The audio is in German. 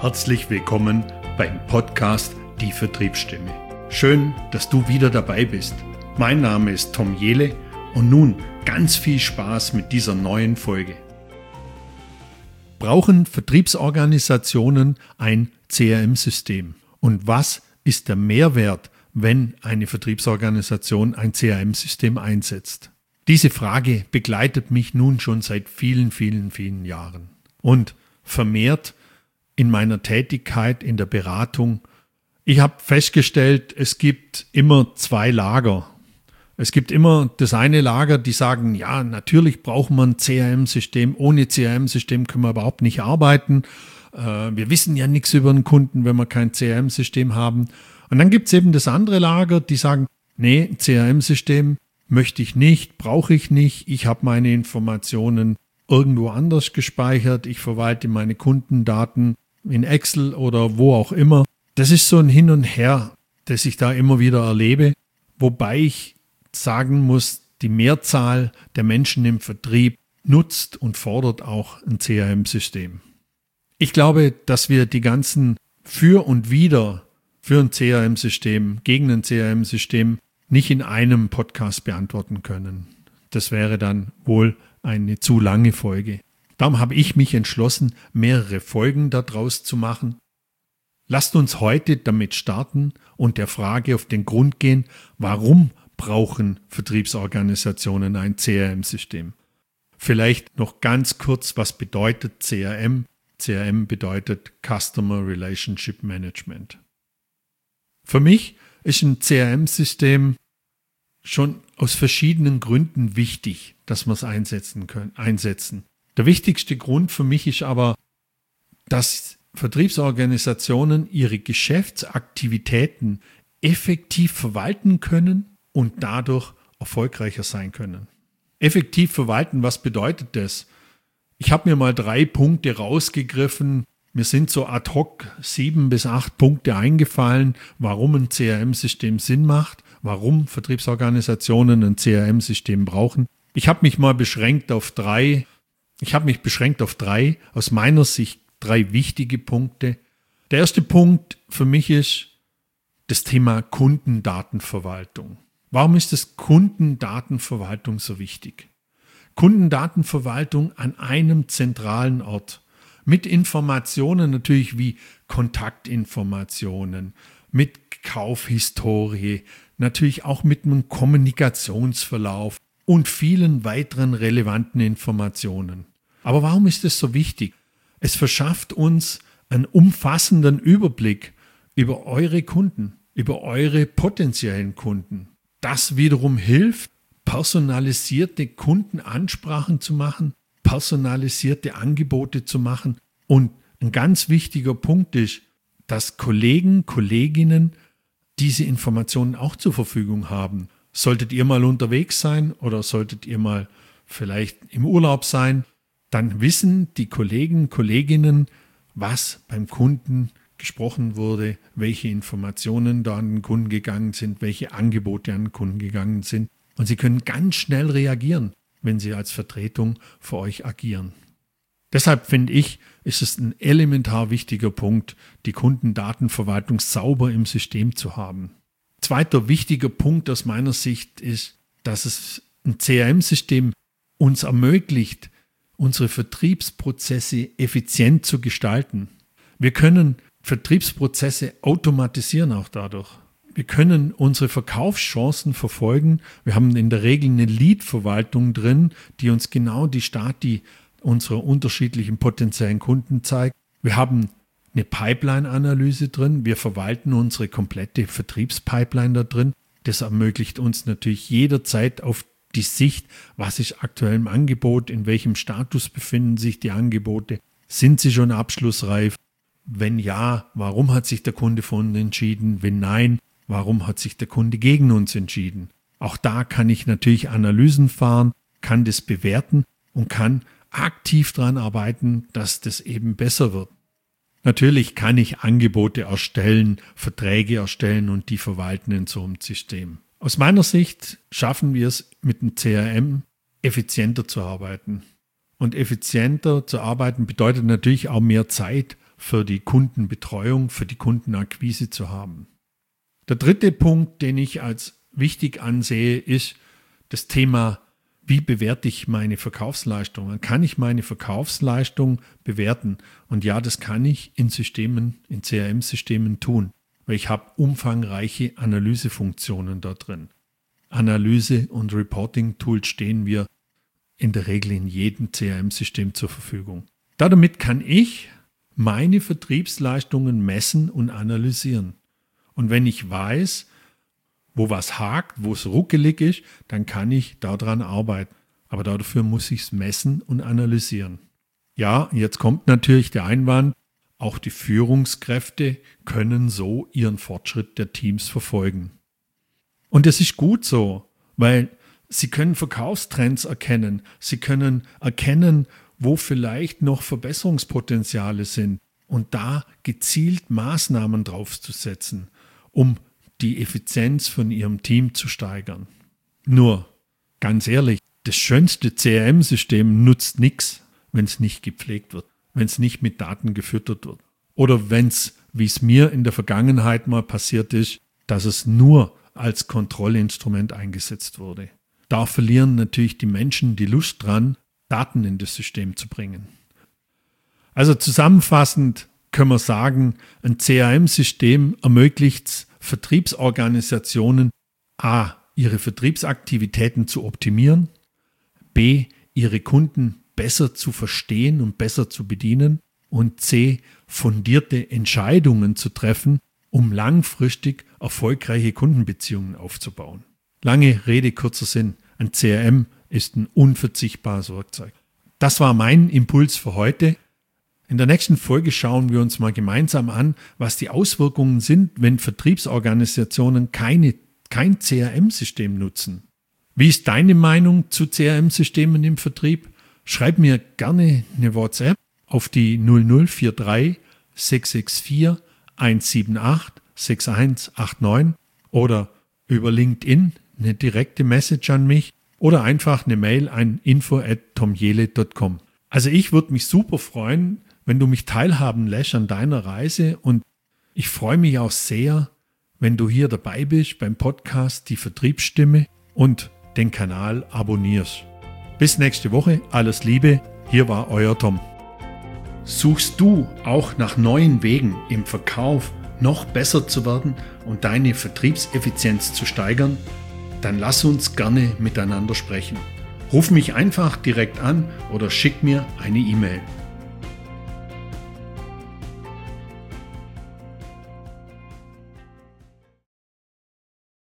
Herzlich willkommen beim Podcast Die Vertriebsstimme. Schön, dass du wieder dabei bist. Mein Name ist Tom Jehle und nun ganz viel Spaß mit dieser neuen Folge. Brauchen Vertriebsorganisationen ein CRM-System? Und was ist der Mehrwert, wenn eine Vertriebsorganisation ein CRM-System einsetzt? Diese Frage begleitet mich nun schon seit vielen Jahren. Und vermehrt in meiner Tätigkeit in der Beratung. Ich habe festgestellt, es gibt immer zwei Lager. Es gibt immer das eine Lager, die sagen, ja, natürlich braucht man ein CRM-System. Ohne CRM-System können wir überhaupt nicht arbeiten. Wir wissen ja nichts über den Kunden, wenn wir kein CRM-System haben. Und dann gibt es eben das andere Lager, die sagen, nee, ein CRM-System möchte ich nicht, brauche ich nicht. Ich habe meine Informationen irgendwo anders gespeichert. Ich verwalte meine Kundendaten in Excel oder wo auch immer. Das ist so ein Hin und Her, das ich da immer wieder erlebe, wobei ich sagen muss, die Mehrzahl der Menschen im Vertrieb nutzt und fordert auch ein CRM-System. Ich glaube, dass wir die ganzen Für und Wider für ein CRM-System, gegen ein CRM-System nicht in einem Podcast beantworten können. Das wäre dann wohl eine zu lange Folge. Darum habe ich mich entschlossen, mehrere Folgen daraus zu machen. Lasst uns heute damit starten und der Frage auf den Grund gehen, warum brauchen Vertriebsorganisationen ein CRM-System? Vielleicht noch ganz kurz, was bedeutet CRM? CRM bedeutet Customer Relationship Management. Für mich ist ein CRM-System schon aus verschiedenen Gründen wichtig, dass wir es einsetzen. Der wichtigste Grund für mich ist aber, dass Vertriebsorganisationen ihre Geschäftsaktivitäten effektiv verwalten können und dadurch erfolgreicher sein können. Effektiv verwalten, was bedeutet das? Ich habe mir mal 3 Punkte rausgegriffen. Mir sind so ad hoc 7 bis 8 Punkte eingefallen, warum ein CRM-System Sinn macht, warum Vertriebsorganisationen ein CRM-System brauchen. Ich habe mich beschränkt auf 3, aus meiner Sicht 3 wichtige Punkte. Der erste Punkt für mich ist das Thema Kundendatenverwaltung. Warum ist das Kundendatenverwaltung so wichtig? Kundendatenverwaltung an einem zentralen Ort. Mit Informationen natürlich wie Kontaktinformationen, mit Kaufhistorie, natürlich auch mit einem Kommunikationsverlauf und vielen weiteren relevanten Informationen. Aber warum ist es so wichtig? Es verschafft uns einen umfassenden Überblick über eure Kunden, über eure potenziellen Kunden. Das wiederum hilft, personalisierte Kundenansprachen zu machen, personalisierte Angebote zu machen. Und ein ganz wichtiger Punkt ist, dass Kollegen, Kolleginnen diese Informationen auch zur Verfügung haben. Solltet ihr mal unterwegs sein oder solltet ihr mal vielleicht im Urlaub sein, dann wissen die Kollegen, Kolleginnen, was beim Kunden gesprochen wurde, welche Informationen da an den Kunden gegangen sind, welche Angebote an den Kunden gegangen sind. Und sie können ganz schnell reagieren, wenn sie als Vertretung für euch agieren. Deshalb finde ich, ist es ein elementar wichtiger Punkt, die Kundendatenverwaltung sauber im System zu haben. Zweiter wichtiger Punkt aus meiner Sicht ist, dass es ein CRM-System uns ermöglicht, unsere Vertriebsprozesse effizient zu gestalten. Wir können Vertriebsprozesse automatisieren auch dadurch. Wir können unsere Verkaufschancen verfolgen. Wir haben in der Regel eine Lead-Verwaltung drin, die uns genau die Stati unserer unterschiedlichen potenziellen Kunden zeigt. Wir haben eine Pipeline-Analyse drin. Wir verwalten unsere komplette Vertriebspipeline da drin. Das ermöglicht uns natürlich jederzeit auf die Sicht, was ist aktuell im Angebot, in welchem Status befinden sich die Angebote, sind sie schon abschlussreif? Wenn ja, warum hat sich der Kunde für uns entschieden? Wenn nein, warum hat sich der Kunde gegen uns entschieden? Auch da kann ich natürlich Analysen fahren, kann das bewerten und kann aktiv daran arbeiten, dass das eben besser wird. Natürlich kann ich Angebote erstellen, Verträge erstellen und die verwalten in so einem System. Aus meiner Sicht schaffen wir es mit dem CRM effizienter zu arbeiten. Und effizienter zu arbeiten bedeutet natürlich auch mehr Zeit für die Kundenbetreuung, für die Kundenakquise zu haben. Der dritte Punkt, den ich als wichtig ansehe, ist das Thema, wie bewerte ich meine Verkaufsleistungen? Kann ich meine Verkaufsleistung bewerten? Und ja, das kann ich in Systemen, in CRM-Systemen tun, weil ich habe umfangreiche Analysefunktionen da drin. Analyse- und Reporting-Tools stehen mir in der Regel in jedem CRM-System zur Verfügung. Damit kann ich meine Vertriebsleistungen messen und analysieren. Und wenn ich weiß, wo was hakt, wo es ruckelig ist, dann kann ich daran arbeiten. Aber dafür muss ich es messen und analysieren. Ja, jetzt kommt natürlich der Einwand, auch die Führungskräfte können so ihren Fortschritt der Teams verfolgen. Und das ist gut so, weil sie können Verkaufstrends erkennen, sie können erkennen, wo vielleicht noch Verbesserungspotenziale sind und da gezielt Maßnahmen draufzusetzen, um die Effizienz von ihrem Team zu steigern. Nur, ganz ehrlich, das schönste CRM-System nutzt nichts, wenn es nicht gepflegt wird, wenn es nicht mit Daten gefüttert wird. Oder wenn es, wie es mir in der Vergangenheit mal passiert ist, dass es nur als Kontrollinstrument eingesetzt wurde. Da verlieren natürlich die Menschen die Lust dran, Daten in das System zu bringen. Also zusammenfassend können wir sagen, ein CRM-System ermöglicht es Vertriebsorganisationen a. ihre Vertriebsaktivitäten zu optimieren, b. ihre Kunden besser zu verstehen und besser zu bedienen und c. fundierte Entscheidungen zu treffen, um langfristig erfolgreiche Kundenbeziehungen aufzubauen. Lange Rede, kurzer Sinn, ein CRM ist ein unverzichtbares Werkzeug. Das war mein Impuls für heute. In der nächsten Folge schauen wir uns mal gemeinsam an, was die Auswirkungen sind, wenn Vertriebsorganisationen kein CRM-System nutzen. Wie ist deine Meinung zu CRM-Systemen im Vertrieb? Schreib mir gerne eine WhatsApp auf die 0043 664 178 6189 oder über LinkedIn eine direkte Message an mich oder einfach eine Mail an info@tomjele.com. Also ich würde mich super freuen, wenn du mich teilhaben lässt an deiner Reise und ich freue mich auch sehr, wenn du hier dabei bist beim Podcast Die Vertriebsstimme und den Kanal abonnierst. Bis nächste Woche, alles Liebe, hier war euer Tom. Suchst du auch nach neuen Wegen im Verkauf noch besser zu werden und deine Vertriebseffizienz zu steigern? Dann lass uns gerne miteinander sprechen. Ruf mich einfach direkt an oder schick mir eine E-Mail.